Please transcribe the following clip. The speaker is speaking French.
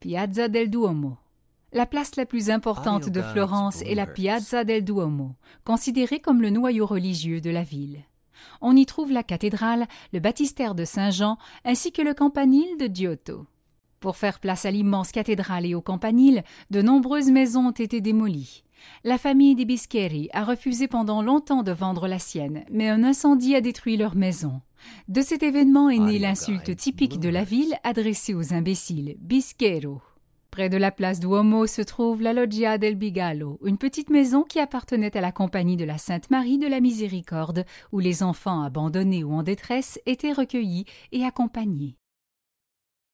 Piazza del Duomo. La place la plus importante de Florence est la Piazza del Duomo, considérée comme le noyau religieux de la ville. On y trouve la cathédrale, le baptistère de Saint-Jean ainsi que le campanile de Giotto. Pour faire place à l'immense cathédrale et au campanile, de nombreuses maisons ont été démolies. La famille des Bischeri a refusé pendant longtemps de vendre la sienne, mais un incendie a détruit leur maison. De cet événement est née l'insulte typique de la ville adressée aux imbéciles, Bischero. Près de la place Duomo se trouve la Loggia del Bigalo, une petite maison qui appartenait à la compagnie de la Sainte Marie de la Miséricorde, où les enfants abandonnés ou en détresse étaient recueillis et accompagnés.